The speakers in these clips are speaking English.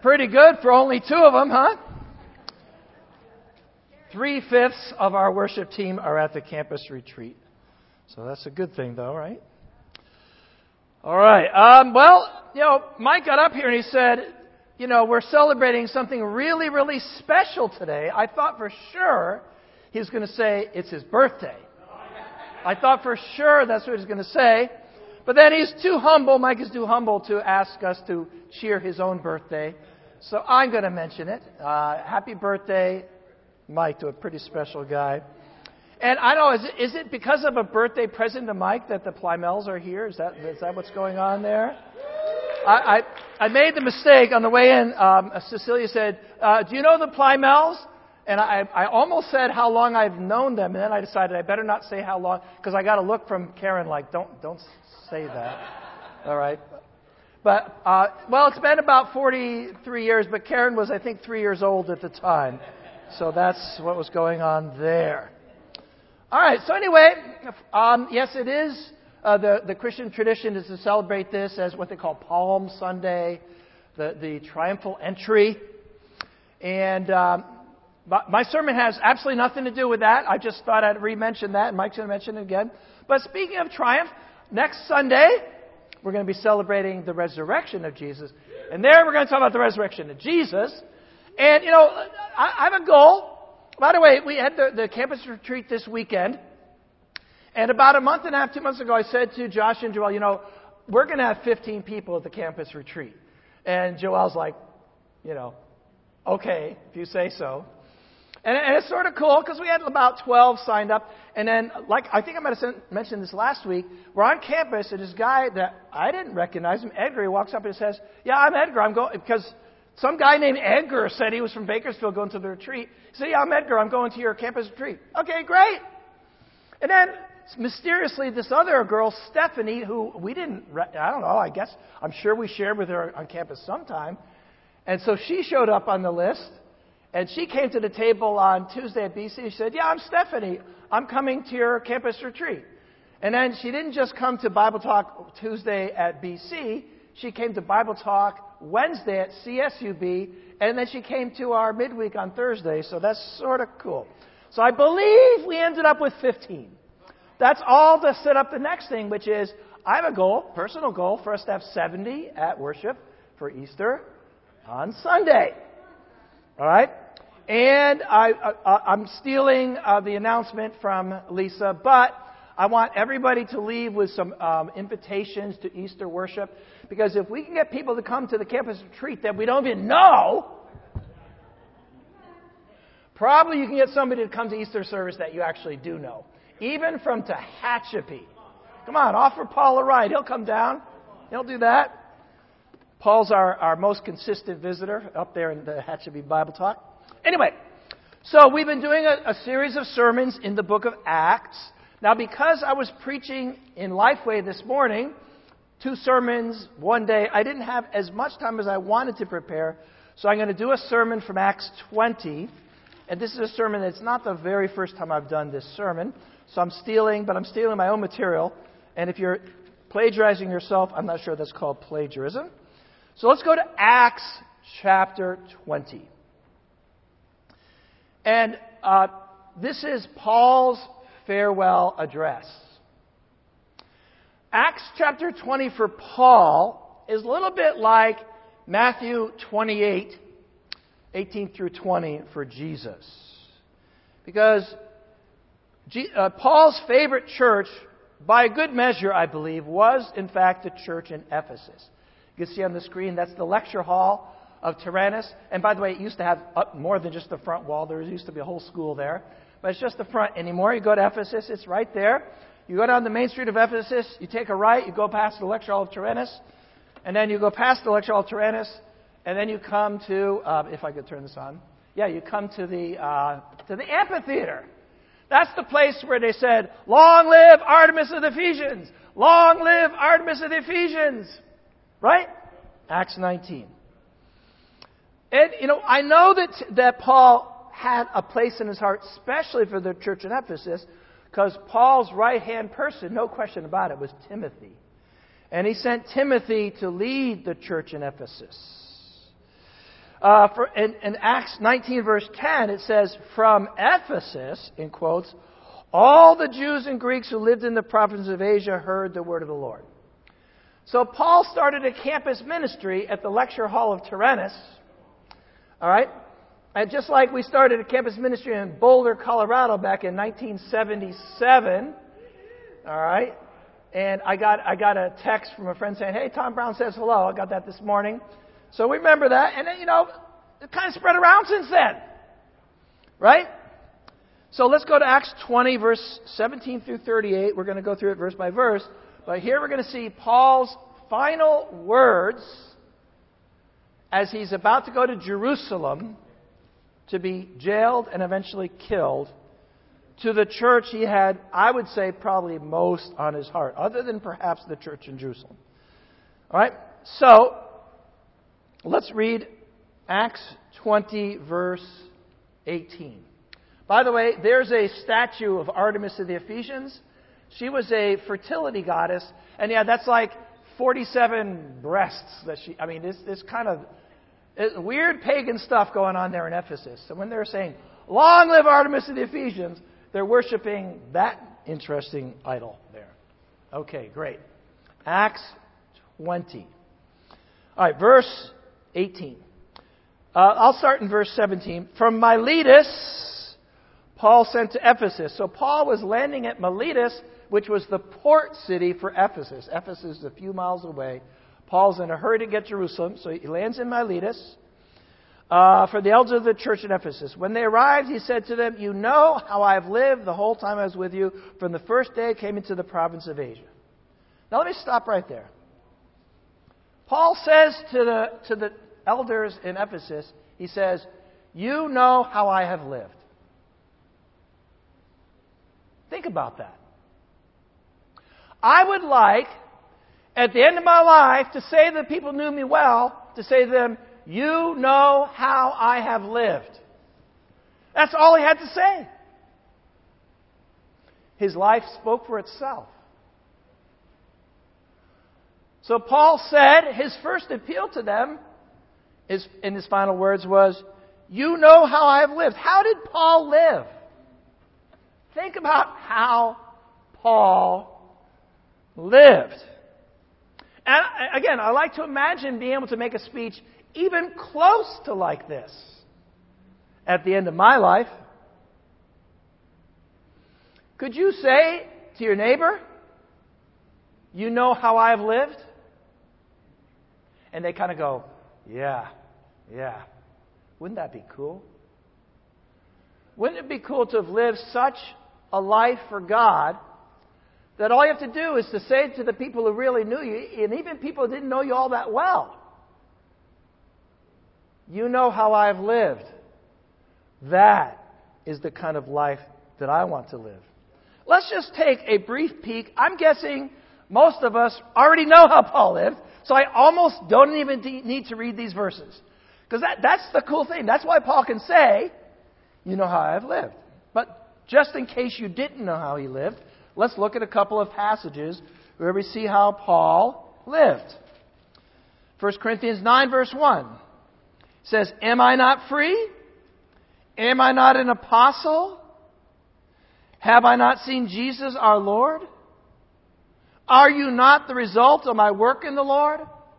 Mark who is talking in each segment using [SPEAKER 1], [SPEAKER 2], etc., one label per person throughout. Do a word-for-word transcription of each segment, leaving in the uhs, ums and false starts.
[SPEAKER 1] Pretty good for only two of them, huh? Three-fifths of our worship team are at the campus retreat. So that's a good thing, though, right? All right. Um, well, you know, Mike got up here and he said, you know, we're celebrating something really, really special today. I thought for sure he was going to say it's his birthday. I thought for sure that's what he was going to say. But then he's too humble. Mike is too humble to ask us to cheer his own birthday. So I'm going to mention it. Uh, happy birthday, Mike, to a pretty special guy. And I don't know, is it, is it because of a birthday present to Mike that the Plymels are here? Is that is that what's going on there? I I, I made the mistake on the way in. Um, Cecilia said, uh, do you know the Plymels? And I, I almost said how long I've known them, and then I decided I better not say how long, because I got a look from Karen like, don't don't say that. All right. But, uh, well, it's been about forty-three years, but Karen was, I think, three years old at the time. So that's what was going on there. All right, so anyway, um, yes, it is. Uh, the, the Christian tradition is to celebrate this as what they call Palm Sunday, the, the triumphal entry. And um, my sermon has absolutely nothing to do with that. I just thought I'd re-mention that, and Mike's going to mention it again. But speaking of triumph, next Sunday, we're going to be celebrating the resurrection of Jesus. And there we're going to talk about the resurrection of Jesus. And, you know, I, I have a goal. By the way, we had the, the campus retreat this weekend. And about a month and a half, two months ago, I said to Josh and Joel, you know, we're going to have fifteen people at the campus retreat. And Joel's like, you know, okay, if you say so. And, and it's sort of cool because we had about twelve signed up. And then, like, I think I might have mentioned this last week, we're on campus, and this guy that I didn't recognize him, Edgar, he walks up and says, yeah, I'm Edgar. I'm going, because some guy named Edgar said he was from Bakersfield going to the retreat. He said, yeah, I'm Edgar. I'm going to your campus retreat. Okay, great. And then, mysteriously, this other girl, Stephanie, who we didn't, I don't know, I guess, I'm sure we shared with her on campus sometime. And so she showed up on the list. And she came to the table on Tuesday at B C. She said, yeah, I'm Stephanie. I'm coming to your campus retreat. And then she didn't just come to Bible Talk Tuesday at B C. She came to Bible Talk Wednesday at C S U B. And then she came to our midweek on Thursday. So that's sort of cool. So I believe we ended up with fifteen. That's all to set up the next thing, which is I have a goal, personal goal, for us to have seventy at worship for Easter on Sunday. All right? And I, I, I'm stealing uh, the announcement from Lisa, but I want everybody to leave with some um, invitations to Easter worship, because if we can get people to come to the campus retreat that we don't even know, probably you can get somebody to come to Easter service that you actually do know, even from Tehachapi. Come on, offer Paul a ride. He'll come down. He'll do that. Paul's our, our most consistent visitor up there in the Tehachapi Bible Talk. Anyway, so we've been doing a, a series of sermons in the book of Acts. Now, because I was preaching in Lifeway this morning, two sermons one day, I didn't have as much time as I wanted to prepare. So I'm going to do a sermon from Acts twenty. And this is a sermon that's not the very first time I've done this sermon. So I'm stealing, but I'm stealing my own material. And if you're plagiarizing yourself, I'm not sure that's called plagiarism. So let's go to Acts chapter twenty. And uh, this is Paul's farewell address. Acts chapter twenty for Paul is a little bit like Matthew twenty-eight, eighteen through twenty for Jesus. Because G- uh, Paul's favorite church, by a good measure, I believe, was in fact the church in Ephesus. You can see on the screen, that's the lecture hall of Tyrannus. And by the way, it used to have up more than just the front wall. There used to be a whole school there. But it's just the front anymore. You go to Ephesus, it's right there. You go down the main street of Ephesus, you take a right, you go past the lecture hall of Tyrannus, and then you go past the lecture hall of Tyrannus, and then you come to, uh, if I could turn this on, yeah, you come to the uh, to the amphitheater. That's the place where they said, long live Artemis of the Ephesians! Long live Artemis of the Ephesians! Right? Acts nineteen. And, you know, I know that, that Paul had a place in his heart, especially for the church in Ephesus, because Paul's right-hand person, no question about it, was Timothy. And he sent Timothy to lead the church in Ephesus. Uh, for, in, in Acts nineteen, verse ten, it says, from Ephesus, in quotes, all the Jews and Greeks who lived in the province of Asia heard the word of the Lord. So Paul started a campus ministry at the lecture hall of Tyrannus. All right? And just like we started a campus ministry in Boulder, Colorado back in nineteen seventy-seven. All right? And I got I got a text from a friend saying, hey, Tom Brown says hello. I got that this morning. So we remember that. And then, you know, it kind of spread around since then. Right? So let's go to Acts twenty, verse seventeen through thirty-eight. We're going to go through it verse by verse. But here we're going to see Paul's final words as he's about to go to Jerusalem to be jailed and eventually killed to the church he had, I would say, probably most on his heart, other than perhaps the church in Jerusalem. All right? So, let's read Acts twenty, verse eighteen. By the way, there's a statue of Artemis of the Ephesians. She was a fertility goddess. And yeah, that's like forty-seven breasts that she... I mean, this, this kind of it, weird pagan stuff going on there in Ephesus. So when they're saying, long live Artemis of the Ephesians, they're worshiping that interesting idol there. Okay, great. Acts twenty. All right, verse eighteen. Uh, I'll start in verse seventeen. From Miletus, Paul sent to Ephesus. So Paul was landing at Miletus, which was the port city for Ephesus. Ephesus is a few miles away. Paul's in a hurry to get to Jerusalem, so he lands in Miletus uh, for the elders of the church in Ephesus. When they arrived, he said to them, you know how I have lived the whole time I was with you, from the first day I came into the province of Asia. Now let me stop right there. Paul says to the, to the elders in Ephesus, he says, you know how I have lived. Think about that. I would like, at the end of my life, to say that people knew me well, to say to them, you know how I have lived. That's all he had to say. His life spoke for itself. So Paul said his first appeal to them, is, in his final words, was, you know how I have lived. How did Paul live? Think about how Paul lived. And again, I like to imagine being able to make a speech even close to like this at the end of my life. Could you say to your neighbor, you know how I have lived? And they kind of go, yeah, yeah. Wouldn't that be cool? Wouldn't it be cool to have lived such a life for God that all you have to do is to say to the people who really knew you, and even people who didn't know you all that well, you know how I've lived. That is the kind of life that I want to live. Let's just take a brief peek. I'm guessing most of us already know how Paul lived, so I almost don't even need to read these verses. Because that, that's the cool thing. That's why Paul can say, you know how I've lived. But just in case you didn't know how he lived, let's look at a couple of passages where we see how Paul lived. First Corinthians nine, verse one says, am I not free? Am I not an apostle? Have I not seen Jesus our Lord? Are you not the result of my work in the Lord?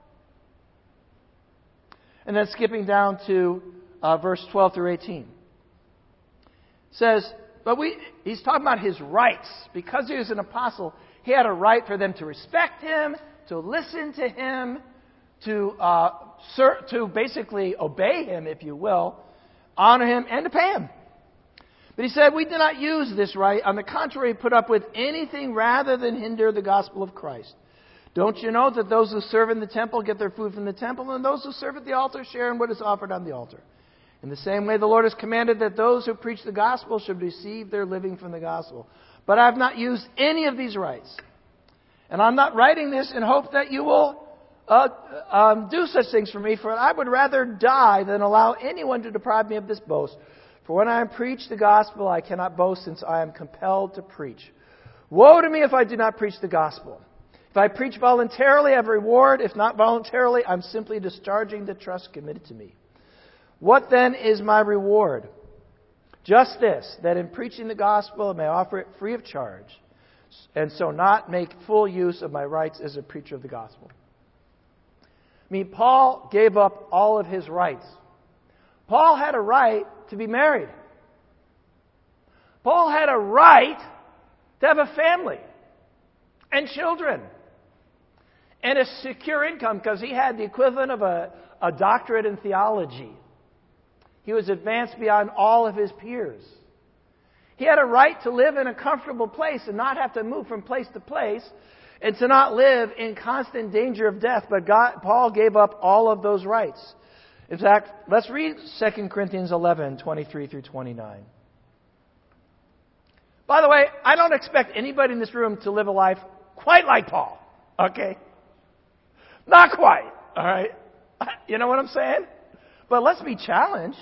[SPEAKER 1] And then skipping down to uh, verse twelve through eighteen. Says, but we, he's talking about his rights. Because he was an apostle, he had a right for them to respect him, to listen to him, to, uh, ser- to basically obey him, if you will, honor him, and to pay him. But he said, we do not use this right. On the contrary, put up with anything rather than hinder the gospel of Christ. Don't you know that those who serve in the temple get their food from the temple, and those who serve at the altar share in what is offered on the altar? In the same way, the Lord has commanded that those who preach the gospel should receive their living from the gospel. But I have not used any of these rights. And I'm not writing this in hope that you will uh, um, do such things for me, for I would rather die than allow anyone to deprive me of this boast. For when I preach the gospel, I cannot boast, since I am compelled to preach. Woe to me if I do not preach the gospel. If I preach voluntarily, I have a reward. If not voluntarily, I'm simply discharging the trust committed to me. What then is my reward? Just this, that in preaching the gospel I may offer it free of charge, and so not make full use of my rights as a preacher of the gospel. I mean, Paul gave up all of his rights. Paul had a right to be married. Paul had a right to have a family and children and a secure income because he had the equivalent of a, a doctorate in theology. He was advanced beyond all of his peers. He had a right to live in a comfortable place and not have to move from place to place and to not live in constant danger of death. But God, Paul gave up all of those rights. In fact, let's read Second Corinthians eleven, twenty-three through twenty-nine. By the way, I don't expect anybody in this room to live a life quite like Paul. Okay? Not quite. All right? You know what I'm saying? But let's be challenged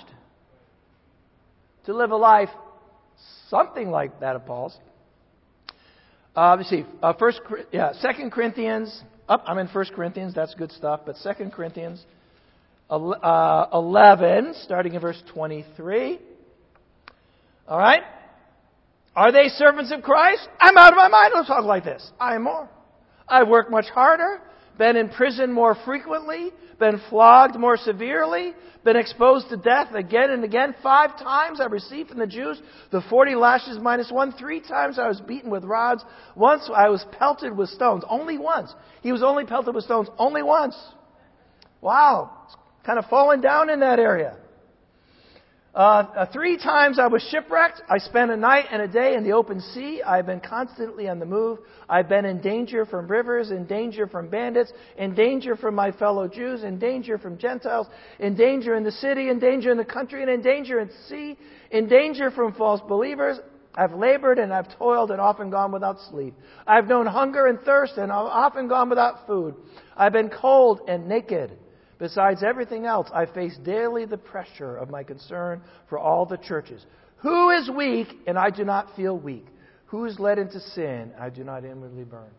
[SPEAKER 1] to live a life something like that of Paul's. Uh, let's see. Uh, first, yeah, Second Corinthians. Oh, I'm in First Corinthians. That's good stuff. But Second Corinthians uh, eleven, starting in verse twenty-three. All right. Are they servants of Christ? I'm out of my mind. Don't talk like this. I am more. I've worked much harder, been in prison more frequently, been flogged more severely, been exposed to death again and again. Five times I received from the Jews the forty lashes minus one. Three times I was beaten with rods. Once I was pelted with stones. Only once. He was only pelted with stones. Only once. Wow. It's kind of falling down in that area. Uh, uh, three times I was shipwrecked. I spent a night and a day in the open sea. I've been constantly on the move. I've been in danger from rivers, in danger from bandits, in danger from my fellow Jews, in danger from Gentiles, in danger in the city, in danger in the country, and in danger at sea, in danger from false believers. I've labored and I've toiled and often gone without sleep. I've known hunger and thirst and I've often gone without food. I've been cold and naked. Besides everything else, I face daily the pressure of my concern for all the churches. Who is weak, and I do not feel weak? Who is led into sin, I do not inwardly burn?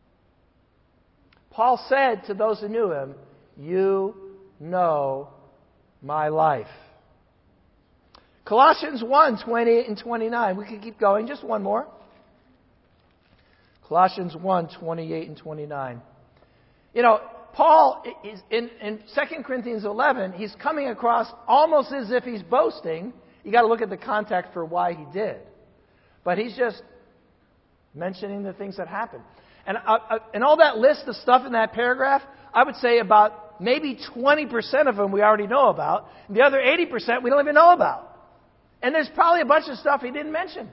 [SPEAKER 1] Paul said to those who knew him, you know my life. Colossians one, twenty-eight and twenty-nine. We can keep going. Just one more. Colossians one, twenty-eight and twenty-nine. You know, Paul, is in, in Second Corinthians eleven, he's coming across almost as if he's boasting. You got to look at the context for why he did. But he's just mentioning the things that happened. And, uh, uh, and all that list of stuff in that paragraph, I would say about maybe twenty percent of them we already know about. And the other eighty percent we don't even know about. And there's probably a bunch of stuff he didn't mention.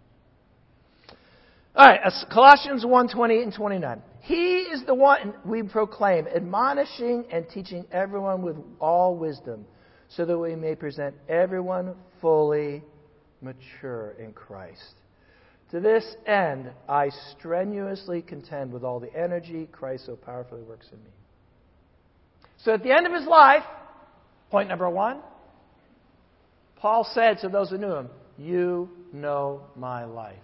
[SPEAKER 1] All right, Colossians one, twenty-eight and twenty-nine. He is the one we proclaim, admonishing and teaching everyone with all wisdom, so that we may present everyone fully mature in Christ. To this end, I strenuously contend with all the energy Christ so powerfully works in me. So at the end of his life, point number one, Paul said to those who knew him, you know my life.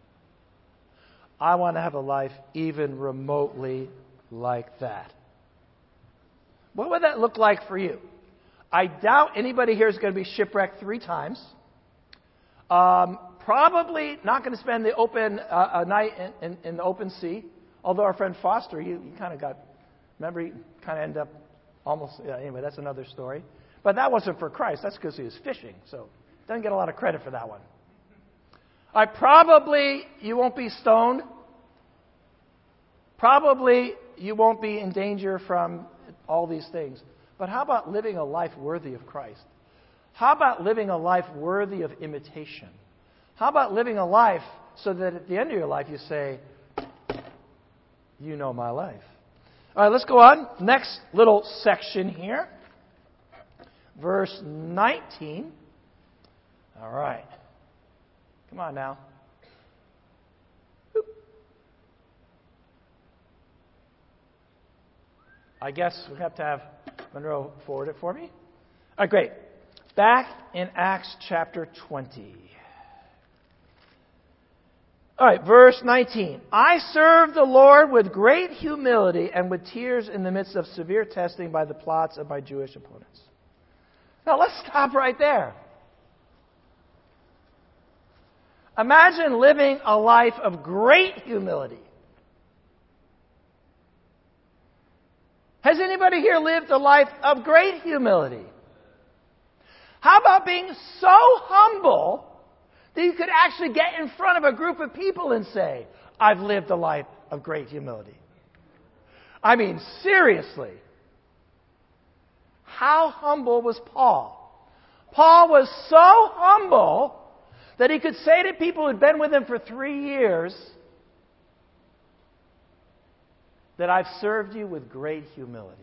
[SPEAKER 1] I want to have a life even remotely like that. What would that look like for you? I doubt anybody here is going to be shipwrecked three times. Um, probably not going to spend the open uh, a night in, in, in the open sea. Although our friend Foster, he, he kind of got, remember, he kind of ended up almost, yeah, anyway, that's another story. But that wasn't for Christ. That's because he was fishing. So doesn't get a lot of credit for that one. I probably, you won't be stoned. Probably you won't be in danger from all these things. But how about living a life worthy of Christ? How about living a life worthy of imitation? How about living a life so that at the end of your life you say, you know my life. All right, let's go on. Next little section here. Verse nineteen. All right. Come on now. I guess we have to have Monroe forward it for me. All right, great. Back in Acts chapter twenty. All right, verse nineteen. I served the Lord with great humility and with tears in the midst of severe testing by the plots of my Jewish opponents. Now let's stop right there. Imagine living a life of great humility. Has anybody here lived a life of great humility? How about being so humble that you could actually get in front of a group of people and say, I've lived a life of great humility? I mean, seriously. How humble was Paul? Paul was so humble that he could say to people who had been with him for three years that I've served you with great humility.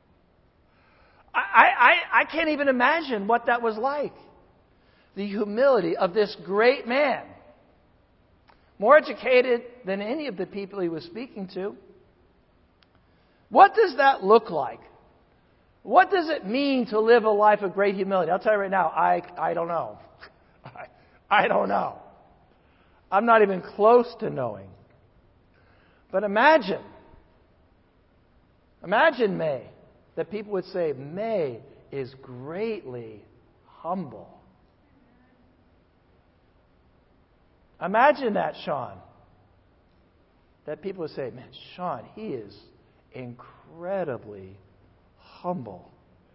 [SPEAKER 1] I, I, I can't even imagine what that was like. The humility of this great man. More educated than any of the people he was speaking to. What does that look like? What does it mean to live a life of great humility? I'll tell you right now, I, I don't know. I, I don't know. I'm not even close to knowing. But imagine, imagine May, that people would say, May is greatly humble. Imagine that, Sean. That people would say, man, Sean, he is incredibly humble.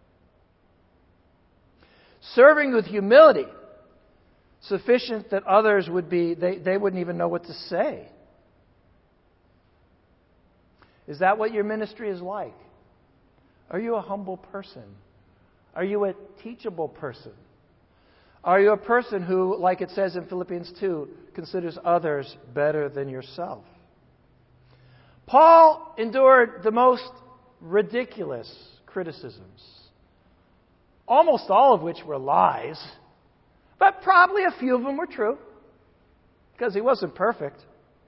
[SPEAKER 1] Serving with humility, sufficient that others would be, they, they wouldn't even know what to say. Is that what your ministry is like? Are you a humble person? Are you a teachable person? Are you a person who, like it says in Philippians two, considers others better than yourself? Paul endured the most ridiculous criticisms, almost all of which were lies, but probably a few of them were true, because he wasn't perfect.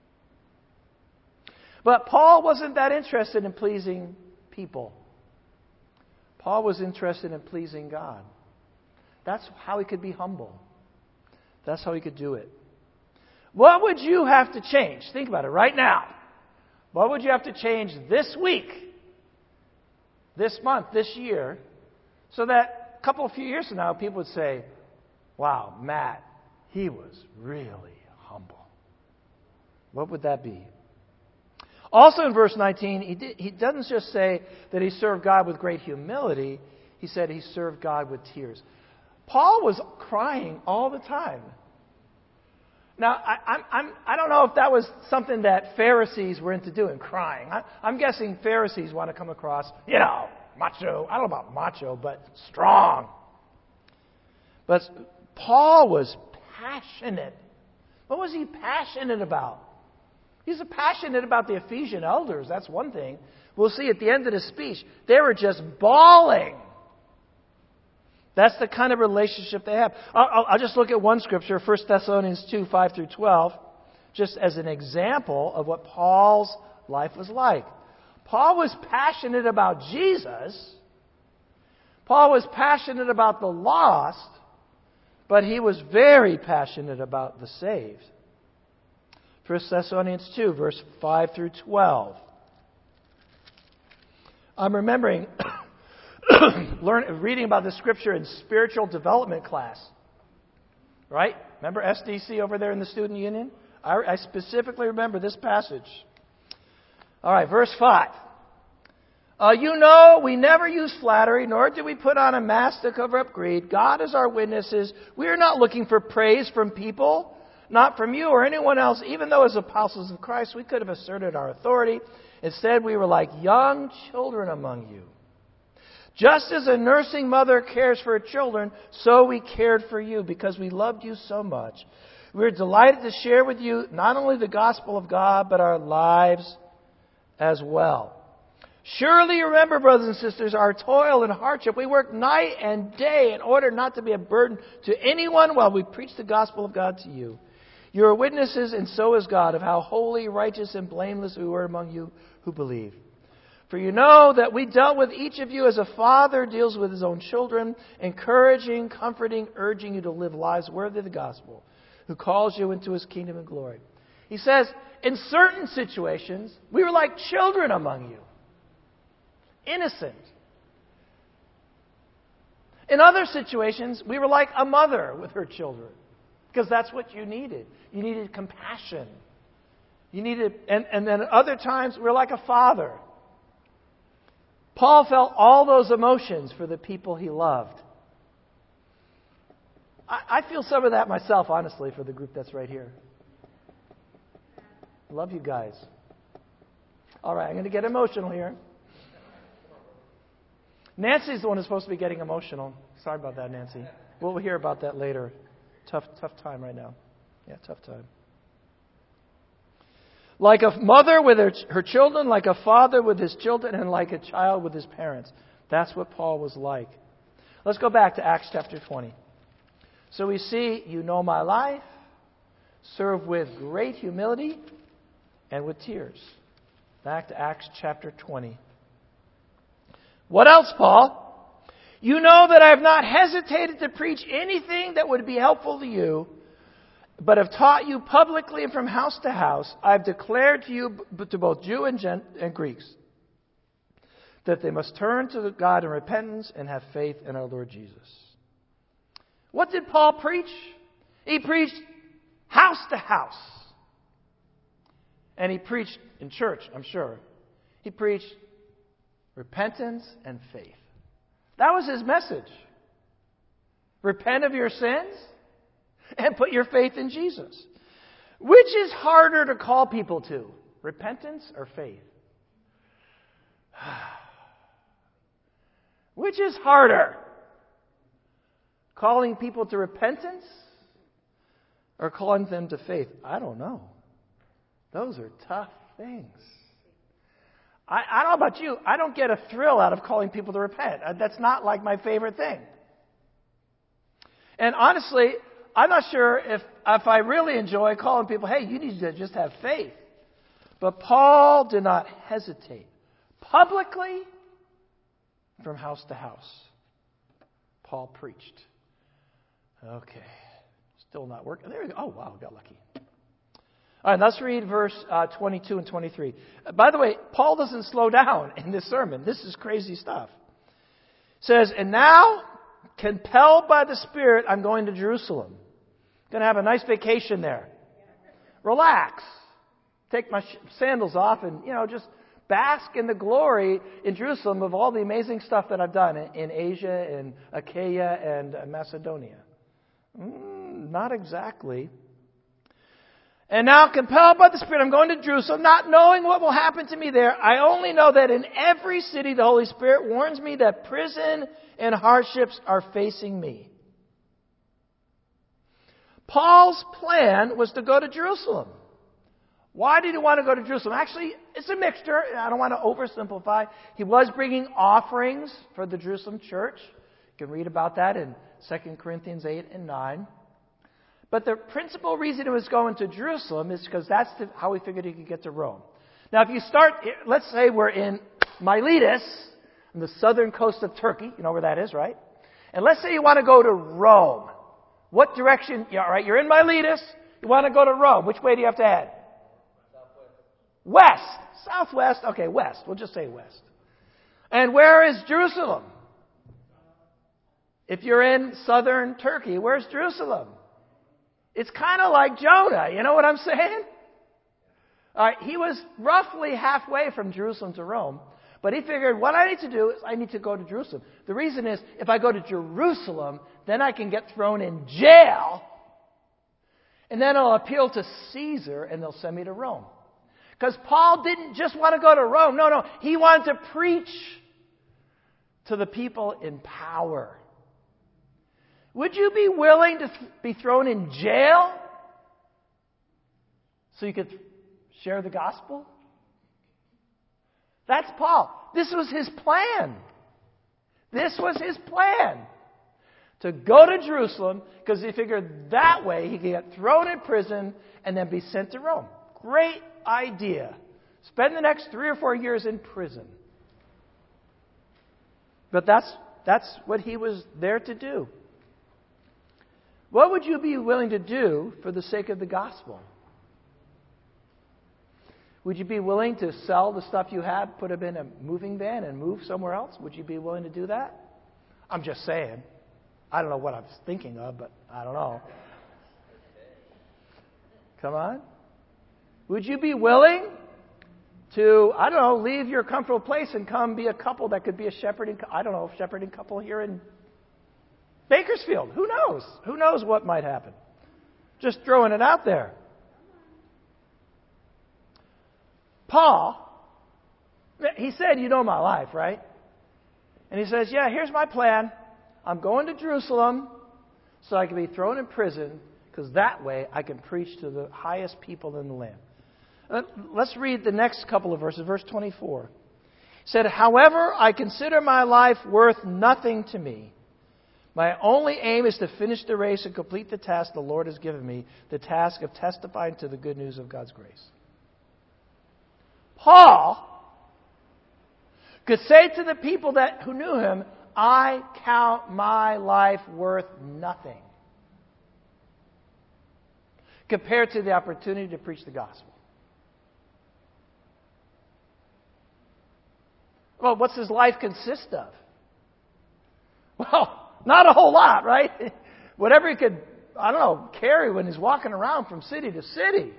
[SPEAKER 1] But Paul wasn't that interested in pleasing people. Paul was interested in pleasing God. That's how he could be humble. That's how he could do it. What would you have to change? Think about it right now. What would you have to change this week, this month, this year, so that a couple of few years from now, people would say, wow, Matt, he was really humble. What would that be? Also in verse nineteen, he, did, he doesn't just say that he served God with great humility. He said he served God with tears. Paul was crying all the time. Now, I, I'm, I'm, I don't know if that was something that Pharisees were into doing, crying. I, I'm guessing Pharisees want to come across, you know, macho. I don't know about macho, but strong. But Paul was passionate. What was he passionate about? He's passionate about the Ephesian elders. That's one thing. We'll see at the end of the speech, they were just bawling. That's the kind of relationship they have. I'll, I'll just look at one scripture, First Thessalonians two, five through twelve, just as an example of what Paul's life was like. Paul was passionate about Jesus. Paul was passionate about the lost, but he was very passionate about the saved. First Thessalonians two, verse five through twelve. I'm remembering learn, reading about this scripture in spiritual development class. Right? Remember S D C over there in the student union? I, I specifically remember this passage. All right, verse five. Uh, you know, we never use flattery, nor do we put on a mask to cover up greed. God is our witnesses. We are not looking for praise from people, not from you or anyone else. Even though as apostles of Christ, we could have asserted our authority. Instead, we were like young children among you. Just as a nursing mother cares for her children, so we cared for you because we loved you so much. We are delighted to share with you not only the gospel of God, but our lives as well. Surely you remember, brothers and sisters, our toil and hardship. We work night and day in order not to be a burden to anyone while we preach the gospel of God to you. You are witnesses, and so is God, of how holy, righteous, and blameless we were among you who believe. For you know that we dealt with each of you as a father deals with his own children, encouraging, comforting, urging you to live lives worthy of the gospel, who calls you into his kingdom and glory. He says, in certain situations, we were like children among you. Innocent. In other situations, we were like a mother with her children, because that's what you needed. You needed compassion. You needed, and, and then other times, we're like a father. Paul felt all those emotions for the people he loved. I, I feel some of that myself, honestly, for the group that's right here. Love you guys. All right, I'm going to get emotional here. Nancy's the one who's supposed to be getting emotional. Sorry about that, Nancy. We'll hear about that later. Tough, tough time right now. Yeah, tough time. Like a mother with her, her children, like a father with his children, and like a child with his parents. That's what Paul was like. Let's go back to Acts chapter twenty. So we see, you know my life, serve with great humility and with tears. Back to Acts chapter twenty. What else, Paul? You know that I have not hesitated to preach anything that would be helpful to you, but have taught you publicly and from house to house. I have declared to you, to both Jew and, Gent- and Greeks, that they must turn to God in repentance and have faith in our Lord Jesus. What did Paul preach? He preached house to house. And he preached in church, I'm sure. He preached repentance and faith. That was his message. Repent of your sins and put your faith in Jesus. Which is harder to call people to? Repentance or faith? Which is harder? Calling people to repentance or calling them to faith? I don't know. Those are tough things. I, I don't know about you. I don't get a thrill out of calling people to repent. That's not like my favorite thing. And honestly, I'm not sure if, if I really enjoy calling people, hey, you need to just have faith. But Paul did not hesitate. Publicly, from house to house, Paul preached. Okay. Still not working. There we go. Oh, wow, got lucky. All right, let's read verse uh, twenty-two and twenty-three. Uh, by the way, Paul doesn't slow down in this sermon. This is crazy stuff. It says, and now, compelled by the Spirit, I'm going to Jerusalem. Going to have a nice vacation there. Relax. Take my sh- sandals off and, you know, just bask in the glory in Jerusalem of all the amazing stuff that I've done in, in Asia, in Achaia, and uh, Macedonia. Mm, not exactly. And now, compelled by the Spirit, I'm going to Jerusalem, not knowing what will happen to me there. I only know that in every city the Holy Spirit warns me that prison and hardships are facing me. Paul's plan was to go to Jerusalem. Why did he want to go to Jerusalem? Actually, it's a mixture. I don't want to oversimplify. He was bringing offerings for the Jerusalem church. You can read about that in Second Corinthians eight and nine. But the principal reason he was going to Jerusalem is because that's the, how he figured he could get to Rome. Now, if you start, let's say we're in Miletus, on the southern coast of Turkey. You know where that is, right? And let's say you want to go to Rome. What direction? Yeah, all right, you're in Miletus. You want to go to Rome. Which way do you have to head? West. Southwest. Okay, west. We'll just say west. And where is Jerusalem? If you're in southern Turkey, where's Jerusalem? It's kind of like Jonah. You know what I'm saying? All right, he was roughly halfway from Jerusalem to Rome. But he figured, what I need to do is I need to go to Jerusalem. The reason is, if I go to Jerusalem, then I can get thrown in jail. And then I'll appeal to Caesar and they'll send me to Rome. Because Paul didn't just want to go to Rome. No, no. He wanted to preach to the people in power. Would you be willing to th- be thrown in jail so you could share the gospel? That's Paul. This was his plan. This was his plan. To go to Jerusalem because he figured that way he could get thrown in prison and then be sent to Rome. Great idea. Spend the next three or four years in prison. But that's that's what he was there to do. What would you be willing to do for the sake of the gospel? Would you be willing to sell the stuff you have, put them in a moving van, and move somewhere else? Would you be willing to do that? I'm just saying. I don't know what I was thinking of, but I don't know. Come on. Would you be willing to, I don't know, leave your comfortable place and come be a couple that could be a shepherding, I don't know, shepherding couple here in Bakersfield? Who knows? Who knows what might happen? Just throwing it out there. Paul, he said, you know my life, right? And he says, yeah, here's my plan. I'm going to Jerusalem so I can be thrown in prison, because that way I can preach to the highest people in the land. Let's read the next couple of verses. Verse twenty-four. He said, however, I consider my life worth nothing to me. My only aim is to finish the race and complete the task the Lord has given me, the task of testifying to the good news of God's grace. Paul could say to the people that who knew him, I count my life worth nothing compared to the opportunity to preach the gospel. Well, what's his life consist of? Well, not a whole lot, right? Whatever he could, I don't know, carry when he's walking around from city to city.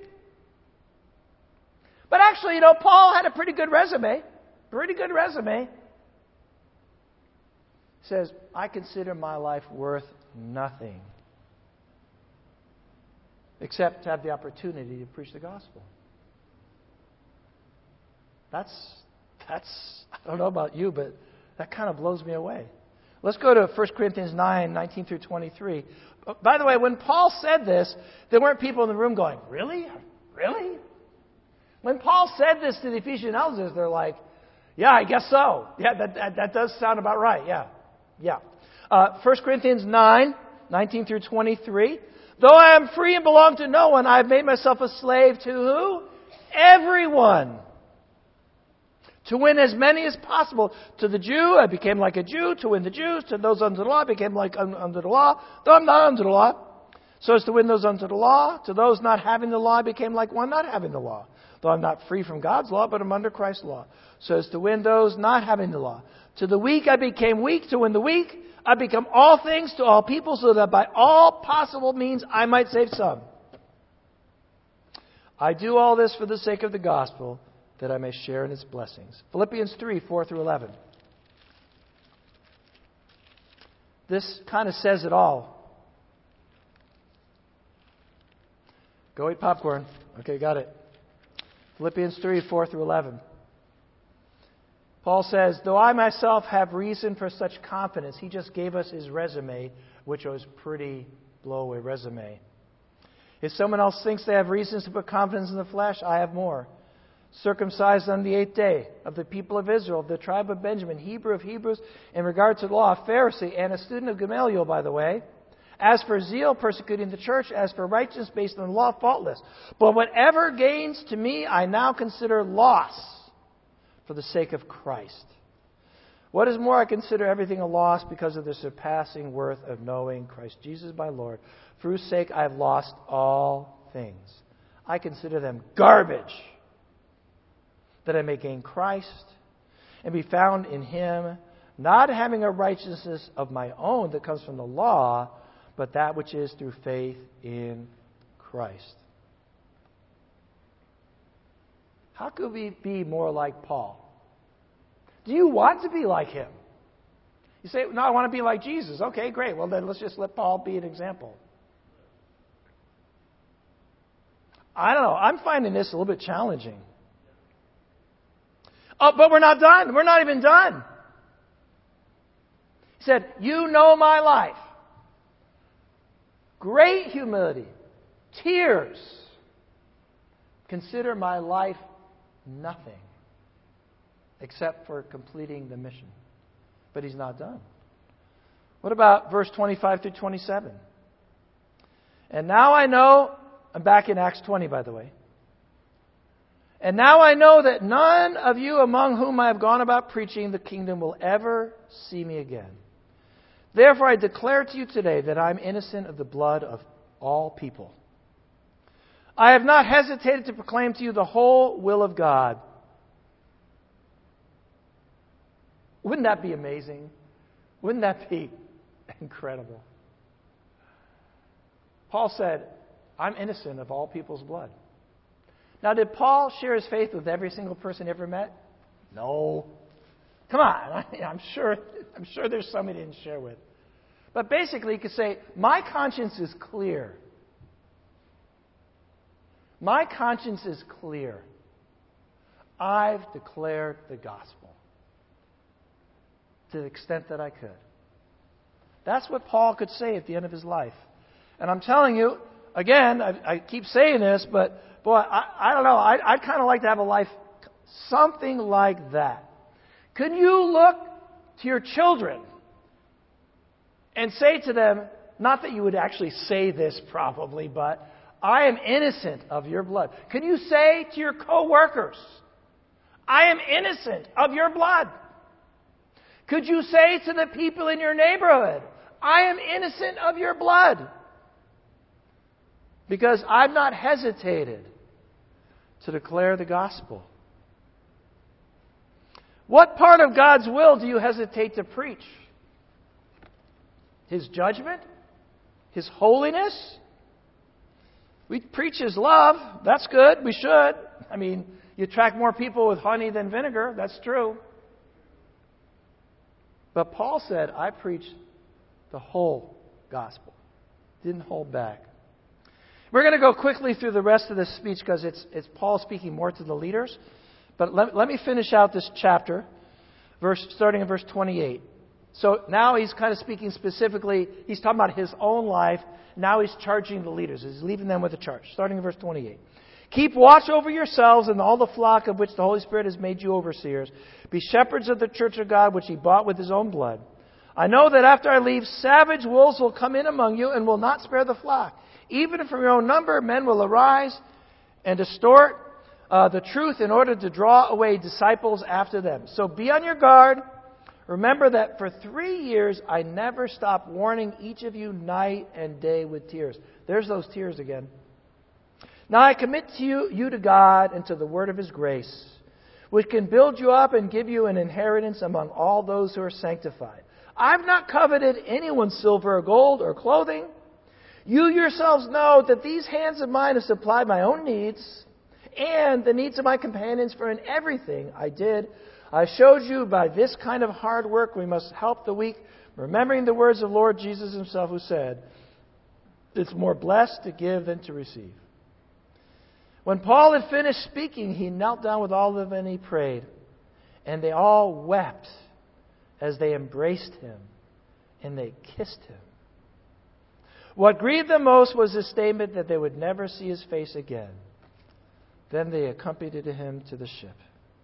[SPEAKER 1] But actually, you know, Paul had a pretty good resume. Pretty good resume. He says, I consider my life worth nothing except to have the opportunity to preach the gospel. That's, that's, I don't know about you, but that kind of blows me away. Let's go to First Corinthians nine, nineteen through twenty-three. By the way, when Paul said this, there weren't people in the room going, really? Really? When Paul said this to the Ephesian elders, they're like, yeah, I guess so. Yeah, that, that, that does sound about right. Yeah. Yeah. Uh, First Corinthians nine, nineteen through twenty-three. Though I am free and belong to no one, I have made myself a slave to who? Everyone. To win as many as possible. To the Jew, I became like a Jew. To win the Jews, to those under the law, I became like un- under the law. Though I'm not under the law. So as to win those under the law. To those not having the law, I became like one not having the law. Though I'm not free from God's law, but I'm under Christ's law. So as to win those not having the law. To the weak I became weak. To win the weak, I become all things to all people, so that by all possible means I might save some. I do all this for the sake of the gospel, that I may share in its blessings. Philippians three, four through eleven. This kind of says it all. Go eat popcorn. Okay, got it. Philippians three, four through eleven. Paul says, though I myself have reason for such confidence, he just gave us his resume, which was pretty blow-away resume. If someone else thinks they have reasons to put confidence in the flesh, I have more. Circumcised on the eighth day, of the people of Israel, of the tribe of Benjamin, Hebrew of Hebrews, in regard to the law, a Pharisee, and a student of Gamaliel, by the way. As for zeal, persecuting the church. As for righteousness based on the law, faultless. But whatever gains to me, I now consider loss for the sake of Christ. What is more, I consider everything a loss because of the surpassing worth of knowing Christ Jesus my Lord. For whose sake I have lost all things. I consider them garbage, that I may gain Christ and be found in Him, not having a righteousness of my own that comes from the law, but that which is through faith in Christ. How could we be more like Paul? Do you want to be like him? You say, no, I want to be like Jesus. Okay, great. Well, then let's just let Paul be an example. I don't know. I'm finding this a little bit challenging. Oh, but we're not done. We're not even done. He said, you know my life. Great humility. Tears. Consider my life nothing except for completing the mission. But he's not done. What about verse twenty-five through twenty-seven? And now I know, I'm back in Acts twenty, by the way. And now I know that none of you among whom I have gone about preaching the kingdom will ever see me again. Therefore I declare to you today that I am innocent of the blood of all people. I have not hesitated to proclaim to you the whole will of God. Wouldn't that be amazing? Wouldn't that be Incredible. Paul said, I'm innocent of all people's blood. Now, did Paul share his faith with every single person he ever met? No. Come on. I'm sure, I'm sure there's some he didn't share with. But basically, he could say, my conscience is clear. My conscience is clear. I've declared the gospel to the extent that I could. That's what Paul could say at the end of his life. And I'm telling you, again, I, I keep saying this, but boy, I, I don't know. I, I'd kind of like to have a life something like that. Can you look to your children and say to them, not that you would actually say this probably, but I am innocent of your blood. Can you say to your co-workers, I am innocent of your blood? Could you say to the people in your neighborhood, I am innocent of your blood? Because I've not hesitated to declare the gospel. What part of God's will do you hesitate to preach? His judgment? His holiness? We preach His love. That's good. We should. I mean, you attract more people with honey than vinegar. That's true. But Paul said, I preach the whole gospel. Didn't hold back. We're going to go quickly through the rest of this speech because it's, it's Paul speaking more to the leaders. But let, let me finish out this chapter, verse starting in verse twenty-eight. So now he's kind of speaking specifically, he's talking about his own life. Now he's charging the leaders. He's leaving them with a charge. Starting in verse twenty-eight. Keep watch over yourselves and all the flock of which the Holy Spirit has made you overseers. Be shepherds of the church of God, which He bought with His own blood. I know that after I leave, savage wolves will come in among you and will not spare the flock. Even from your own number, men will arise and distort uh, the truth in order to draw away disciples after them. So be on your guard. Remember that for three years I never stopped warning each of you night and day with tears. There's those tears again. Now I commit to you, you to God and to the word of His grace, which can build you up and give you an inheritance among all those who are sanctified. I've not coveted anyone's silver or gold or clothing. You yourselves know that these hands of mine have supplied my own needs and the needs of my companions, for in everything I did, I showed you by this kind of hard work we must help the weak, remembering the words of Lord Jesus Himself, who said, it's more blessed to give than to receive. When Paul had finished speaking, he knelt down with all of them and he prayed. And they all wept as they embraced him and they kissed him. What grieved them most was his statement that they would never see his face again. Then they accompanied him to the ship.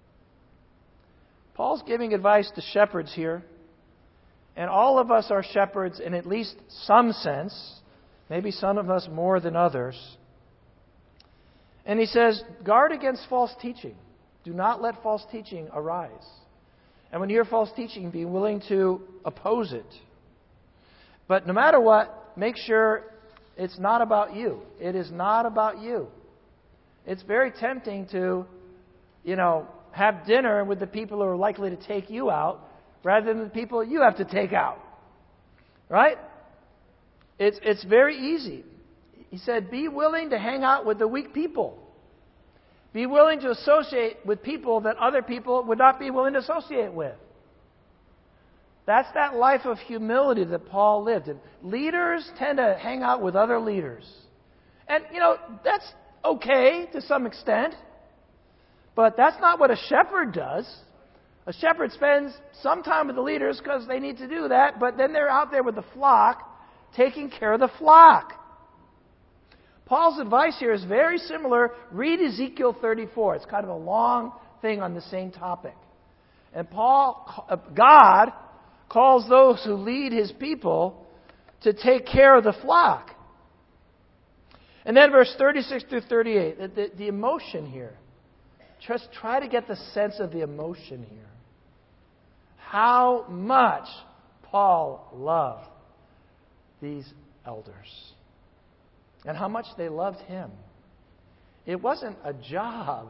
[SPEAKER 1] Paul's giving advice to shepherds here. And all of us are shepherds in at least some sense. Maybe some of us more than others. And he says, guard against false teaching. Do not let false teaching arise. And when you hear false teaching, be willing to oppose it. But no matter what, make sure it's not about you. It is not about you. It's very tempting to, you know, have dinner with the people who are likely to take you out rather than the people you have to take out. Right? It's, it's very easy. He said, be willing to hang out with the weak people. Be willing to associate with people that other people would not be willing to associate with. That's that life of humility that Paul lived. And leaders tend to hang out with other leaders. And, you know, that's okay to some extent. But that's not what a shepherd does. A shepherd spends some time with the leaders because they need to do that. But then they're out there with the flock, taking care of the flock. Paul's advice here is very similar. Read Ezekiel thirty-four. It's kind of a long thing on the same topic. And Paul, God calls those who lead His people to take care of the flock. And then verse thirty-six through thirty-eight, the, the, the emotion here. Just try to get the sense of the emotion here. How much Paul loved these elders. And how much they loved him. It wasn't a job.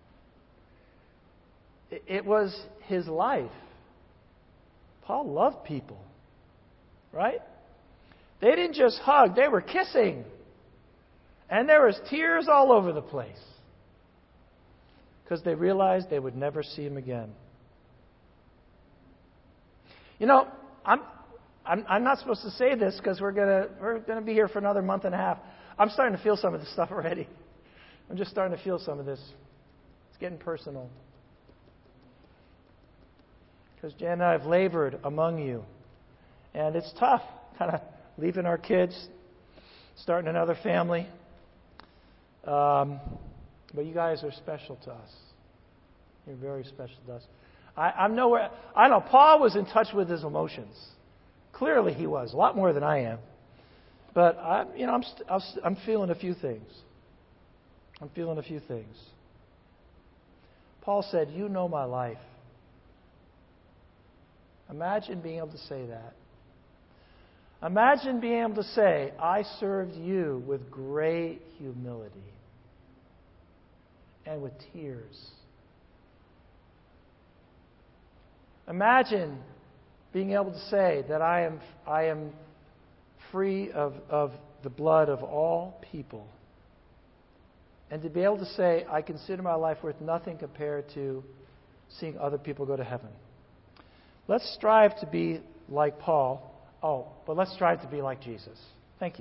[SPEAKER 1] It was his life. Paul loved people. Right? They didn't just hug, they were kissing. And there was tears all over the place. Because they realized they would never see him again. You know, I'm I'm, I'm not supposed to say this because we're gonna we're gonna be here for another month and a half. I'm starting to feel some of this stuff already. I'm just starting to feel some of this. It's getting personal. Because Jan and I have labored among you. And it's tough, kind of leaving our kids, starting another family. Um, but you guys are special to us. You're very special to us. I, I'm nowhere. I know Paul was in touch with his emotions. Clearly, he was a lot more than I am. But I, you know, I'm st- I'm, st- I'm feeling a few things. I'm feeling a few things. Paul said, "You know my life." Imagine being able to say that. Imagine being able to say, "I served you with great humility and with tears." Imagine being able to say that I am I am free of, of the blood of all people. And to be able to say, I consider my life worth nothing compared to seeing other people go to heaven. Let's strive to be like Paul. Oh, but let's strive to be like Jesus. Thank you.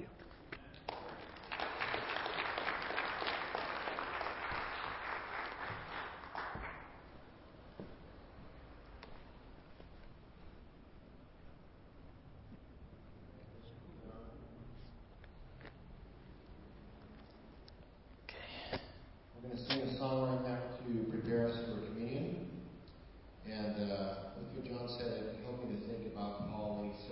[SPEAKER 2] We're going to sing a song right now to prepare us for communion. And uh, with what John said, it helped me to think about Paul when he